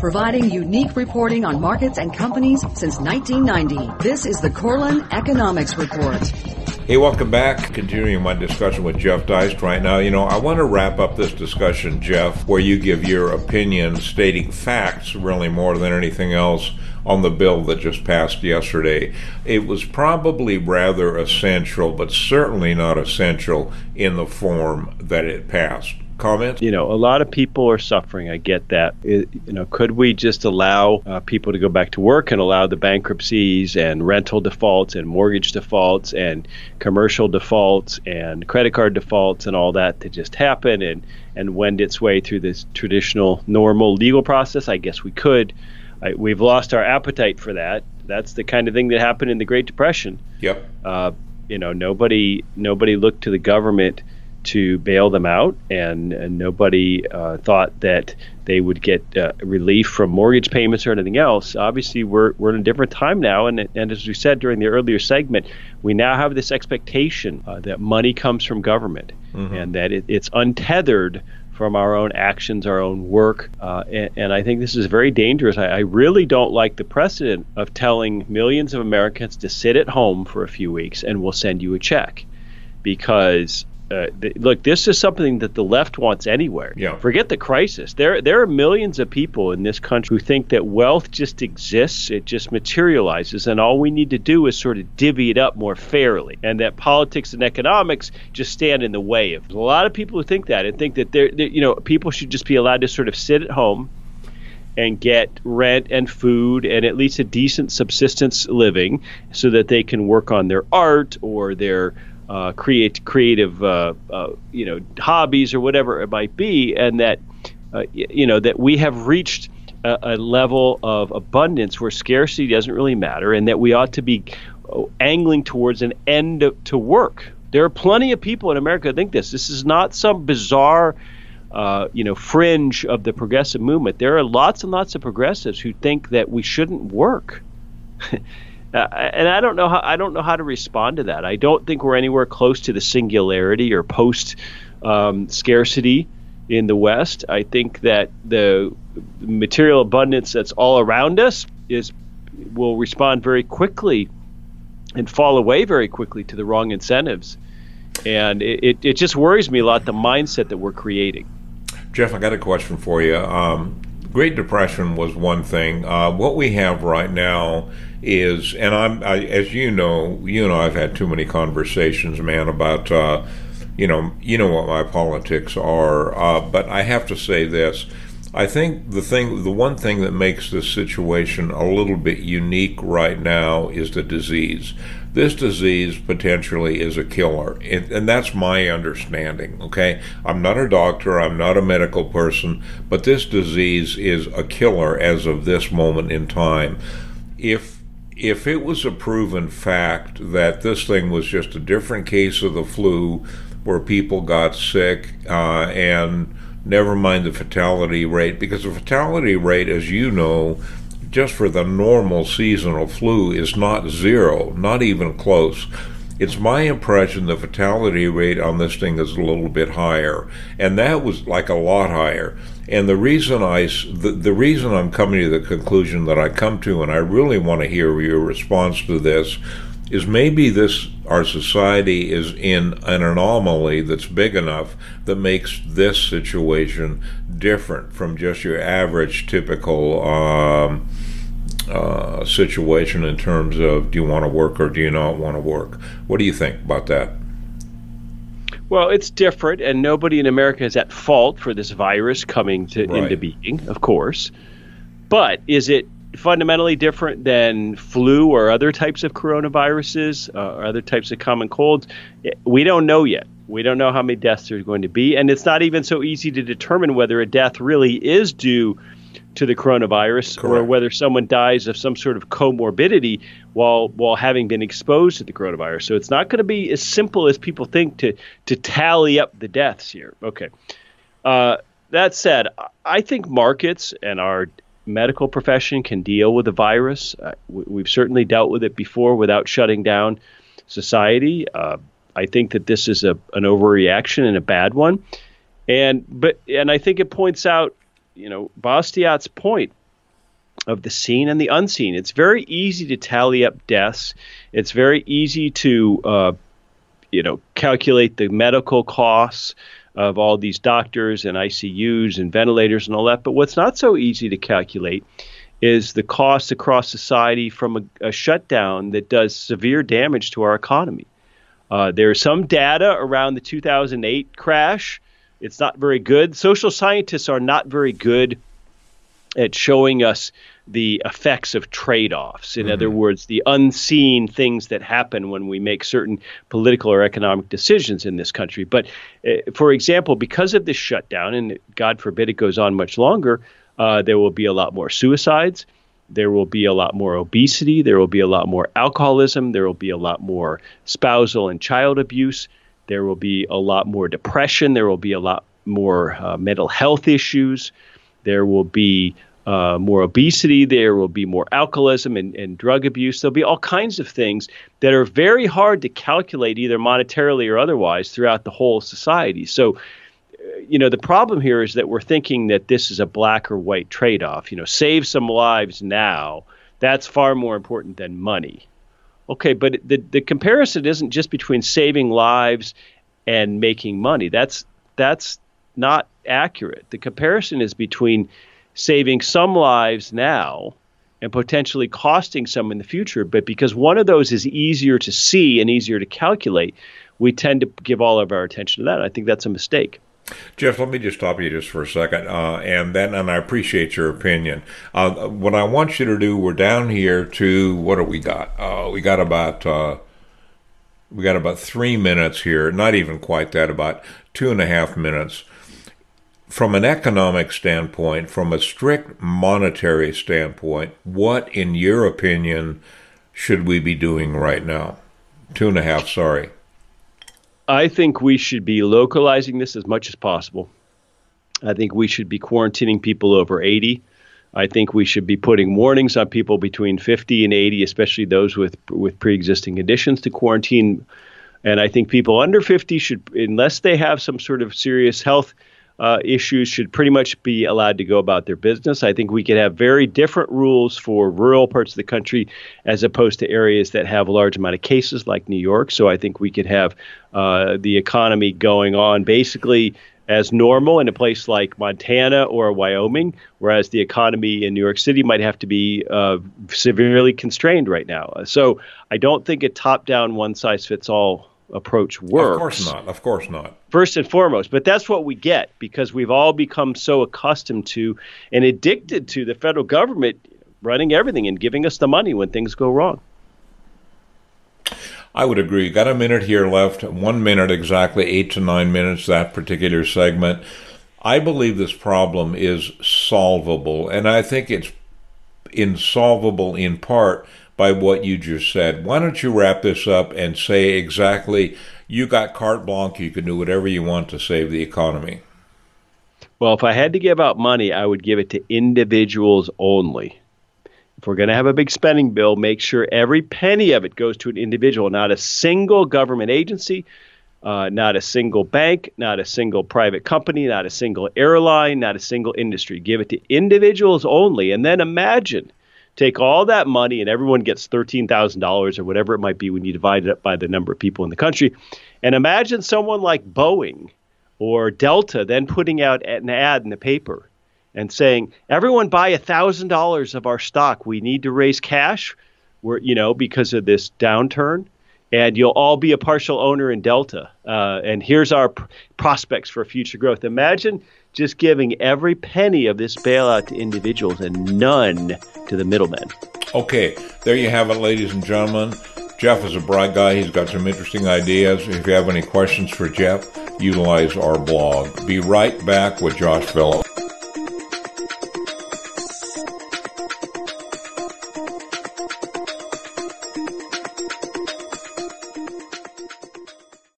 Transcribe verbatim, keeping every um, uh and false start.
providing unique reporting on markets and companies since nineteen ninety. This is the Korelin Economics Report. Hey, welcome back. Continuing my discussion with Jeff Deist right now. You know, I want to wrap up this discussion, Jeff, where you give your opinion stating facts really more than anything else on the bill that just passed yesterday. It was probably rather essential, but certainly not essential in the form that it passed. Comments? You know, a lot of people are suffering. I get that. It, you know, could we just allow uh, people to go back to work and allow the bankruptcies and rental defaults and mortgage defaults and commercial defaults and credit card defaults and all that to just happen and, and wend its way through this traditional, normal legal process? I guess we could. I, we've lost our appetite for that. That's the kind of thing that happened in the Great Depression. Yep. Uh, you know, nobody nobody looked to the government to bail them out, and, and nobody uh, thought that they would get uh, relief from mortgage payments or anything else. Obviously, we're we're in a different time now, and and as we said during the earlier segment, we now have this expectation uh, that money comes from government, mm-hmm. and that it, it's untethered from our own actions, our own work, uh, and, and I think this is very dangerous. I, I really don't like the precedent of telling millions of Americans to sit at home for a few weeks and we'll send you a check, because Uh, th- look, this is something that the left wants anywhere. Yeah. Forget the crisis. There there are millions of people in this country who think that wealth just exists, it just materializes, and all we need to do is sort of divvy it up more fairly, and that politics and economics just stand in the way of. There's a lot of people who think that and think that they're, they're you know, people should just be allowed to sort of sit at home and get rent and food and at least a decent subsistence living so that they can work on their art or their Uh, create creative, uh, uh, you know, hobbies or whatever it might be, and that, uh, y- you know, that we have reached a, a level of abundance where scarcity doesn't really matter, and that we ought to be uh, angling towards an end to work. There are plenty of people in America who think this. This is not some bizarre, uh, you know, fringe of the progressive movement. There are lots and lots of progressives who think that we shouldn't work. Uh, and I don't know how I don't know how to respond to that. I don't think we're anywhere close to the singularity or post um, scarcity in the West. I think that the material abundance that's all around us is will respond very quickly and fall away very quickly to the wrong incentives. And it, it, it just worries me a lot, the mindset that we're creating. Jeff, I got a question for you. Um, Great Depression was one thing. Uh, what we have right now is, and I'm, I, as you know, you know, I've had too many conversations, man, about, uh, you know, you know what my politics are. Uh, but I have to say this: I think the thing, the one thing that makes this situation a little bit unique right now is the disease. This disease potentially is a killer, and, and that's my understanding, okay? I'm not a doctor, I'm not a medical person, but this disease is a killer as of this moment in time. If if it was a proven fact that this thing was just a different case of the flu where people got sick, uh, and never mind the fatality rate, because the fatality rate, as you know, just for the normal seasonal flu is not zero, not even close. It's my impression the fatality rate on this thing is a little bit higher, and that was like a lot higher. And the reason I, the, the reason I'm coming to the conclusion that I come to, and I really want to hear your response to this, is maybe this, our society is in an anomaly that's big enough that makes this situation different from just your average typical um, uh, situation in terms of, do you want to work or do you not want to work? What do you think about that? Well, it's different, and nobody in America is at fault for this virus coming to, right. into being, of course. But is it fundamentally different than flu or other types of coronaviruses uh, or other types of common colds? We don't know yet. We don't know how many deaths there are going to be, and it's not even so easy to determine whether a death really is due to the coronavirus. Correct. Or whether someone dies of some sort of comorbidity while while having been exposed to the coronavirus. So it's not going to be as simple as people think to to tally up the deaths here. Okay. Uh, that said, I think markets and our medical profession can deal with the virus. Uh, we've certainly dealt with it before without shutting down society. Uh, I think that this is a an overreaction and a bad one. And but and I think it points out, you know, Bastiat's point. of the seen and the unseen. It's very easy to tally up deaths. It's very easy to, uh, you know, calculate the medical costs of all these doctors and I C Us and ventilators and all that. But what's not so easy to calculate is the cost across society from a, a shutdown that does severe damage to our economy. Uh, there's some data around the two thousand eight crash. It's not very good. Social scientists are not very good at showing us the effects of trade-offs. In mm-hmm. other words, the unseen things that happen when we make certain political or economic decisions in this country. But uh, for example, because of this shutdown, and God forbid it goes on much longer, uh, there will be a lot more suicides. There will be a lot more obesity. There will be a lot more alcoholism. There will be a lot more spousal and child abuse. There will be a lot more depression. There will be a lot more uh, mental health issues. There will be uh, more obesity. There will be more alcoholism and, and drug abuse. There'll be all kinds of things that are very hard to calculate either monetarily or otherwise throughout the whole society. So, you know, the problem here is that we're thinking that this is a black or white trade-off. You know, save some lives now. That's far more important than money. Okay, but the, the comparison isn't just between saving lives and making money. That's that's not accurate. The comparison is between saving some lives now and potentially costing some in the future. But because one of those is easier to see and easier to calculate, we tend to give all of our attention to that. I think that's a mistake. Jeff, let me just stop you just for a second, uh, and then, and I appreciate your opinion. Uh, what I want you to do, we're down here to, what do we got? Uh, we got about, uh, we got about three minutes here, not even quite that, about two and a half minutes. From an economic standpoint, from a strict monetary standpoint, what, in your opinion, should we be doing right now? Two and a half, sorry. I think we should be localizing this as much as possible. I think we should be quarantining people over eighty. I think we should be putting warnings on people between fifty and eighty, especially those with with pre-existing conditions, to quarantine. And I think people under fifty should, unless they have some sort of serious health uh, issues, should pretty much be allowed to go about their business. I think we could have very different rules for rural parts of the country as opposed to areas that have a large amount of cases like New York. So I think we could have uh, the economy going on basically as normal in a place like Montana or Wyoming, whereas the economy in New York City might have to be uh, severely constrained right now. So I don't think a top-down, one-size-fits-all approach works. Of course not. Of course not. First and foremost. But that's what we get because we've all become so accustomed to and addicted to the federal government running everything and giving us the money when things go wrong. I would agree. Got a minute here left. One minute exactly, eight to nine minutes, that particular segment. I believe this problem is solvable, and I think it's insolvable in part by what you just said. Why don't you wrap this up and say exactly, you got carte blanche, you can do whatever you want to save the economy? Well, if I had to give out money, I would give it to individuals only. If we're going to have a big spending bill, make sure every penny of it goes to an individual, not a single government agency, uh, not a single bank, not a single private company, not a single airline, not a single industry. Give it to individuals only. And then imagine, take all that money and everyone gets thirteen thousand dollars or whatever it might be when you divide it up by the number of people in the country. And imagine someone like Boeing or Delta then putting out an ad in the paper and saying, everyone buy one thousand dollars of our stock. We need to raise cash, we're, you know, because of this downturn. And you'll all be a partial owner in Delta. Uh, and here's our pr- prospects for future growth. Imagine just giving every penny of this bailout to individuals and none to the middlemen. Okay, there you have it, ladies and gentlemen. Jeff is a bright guy. He's got some interesting ideas. If you have any questions for Jeff, utilize our blog. Be right back with Josh Phillips.